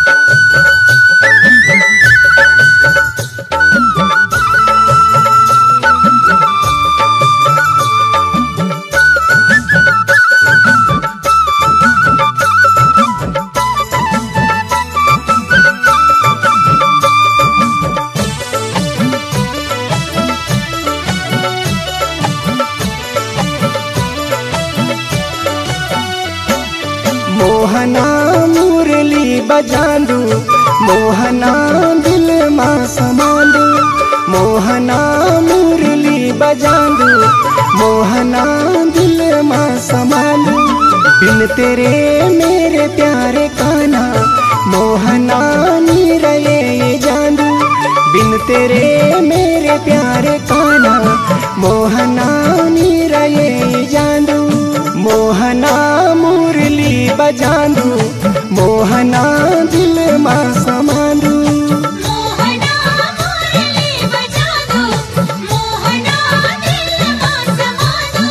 मोहना मुरली बजांदू, मोहना दिल मां समांदू। मोहना मुरली बजांदू, मोहना दिल मां समांदू। बिन तेरे मेरे प्यारे कान्हा, मोहना नी रहे ये जांदू। बिन तेरे मेरे प्यारे कान्हा, मोहना नी रहे ये जांदू। मोहना मुरली बजांदू, मोहना दिल मां समांदू। मोहना मुरली बजांदू, मोहना दिल मां समांदू।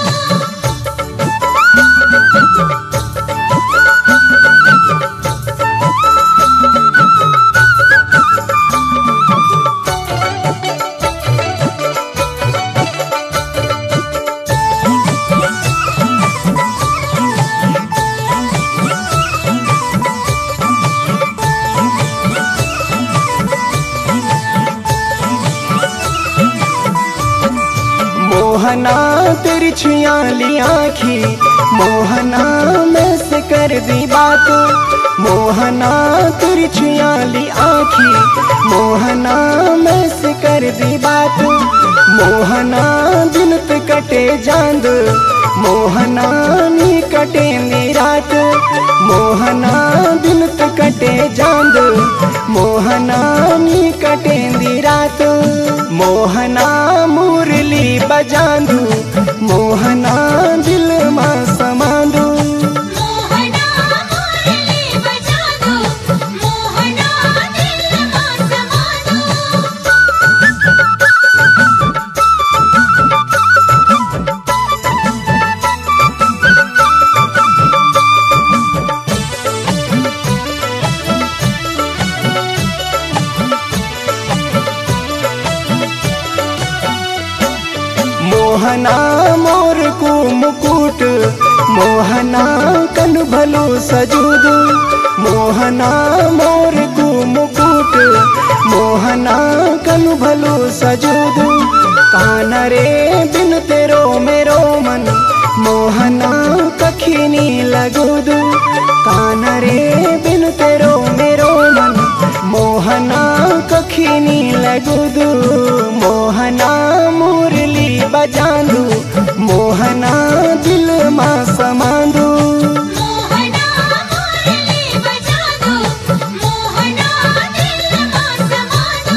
मोहना तिरछियां ली आँखी, मोहना में से कर दी बात। मोहना तिरछियां ली आँखी, मोहना में से कर दी बात। मोहना दिन पे कटे जांद, मोहना नी कटे नी रात। मोहना दिन पे कटे जांद, मोहना नी कटे नी रात। मोहना मुरली बजांदू, मोहना दिल मां समांदू। मोहना मुरली बजांदू, मोहना दिल मां समांदू। मोहना मोर को मुकुट, मोहना कन भलो सजूद। मोहना मोर को मुकुट, मोहना कन भलो सजूद। कान रे बिन तेरो मेरो मन, मोहना कखिनी लगूद। कान रे बिन तेरो मेरो मन, मोहना कखिनी लगूद। मोहना मुरली बजांदू, मोहना दिल मां समांदू। मोहना मुरली बजांदू, मोहना दिल मां समांदू।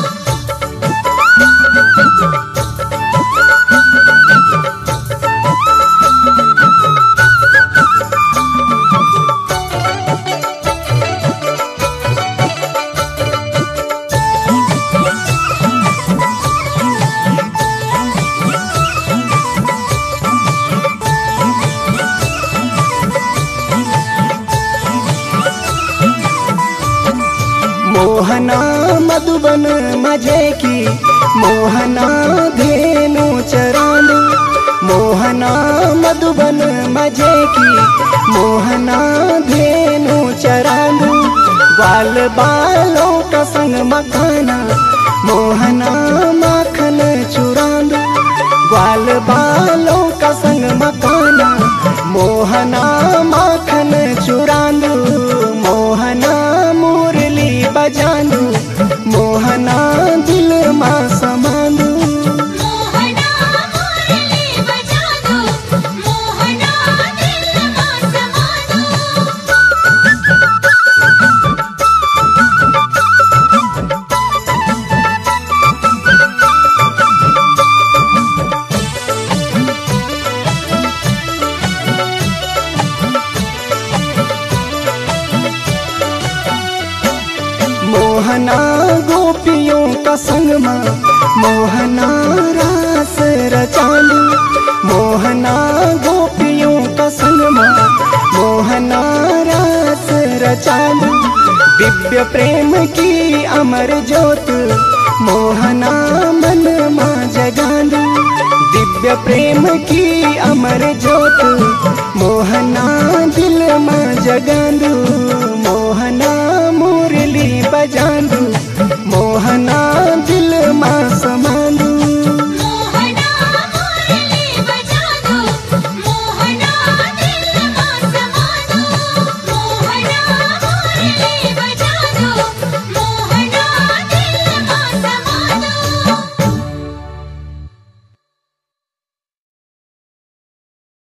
मोहना मधुबन मजे की, मोहना धेनु चरांदू। मोहना मधुबन मजे की, मोहना धेनु चरांदू। ग्वाल बालों का संग मखाना, मोहना माखन चुरांदू। ग्वाल बालों का संग मखाना, मोहना माखन चुरांदू। मोहना मुरली बजांदू, मोहना दिल मां समांदू। मोहना मुरली बजांदू, मोहना दिल मां समांदू। मोहना गोपियों का संग मां, मोहना रास रचांदू। मोहना गोपियों का संग मां, मोहना रास रचांदू। दिव्य प्रेम की अमर ज्योत मोहना मन माँ जगांदू। दिव्य प्रेम की अमर ज्योत मोहना दिल माँ जगांदू। मोहना मुरली बजांदू मोहना दिल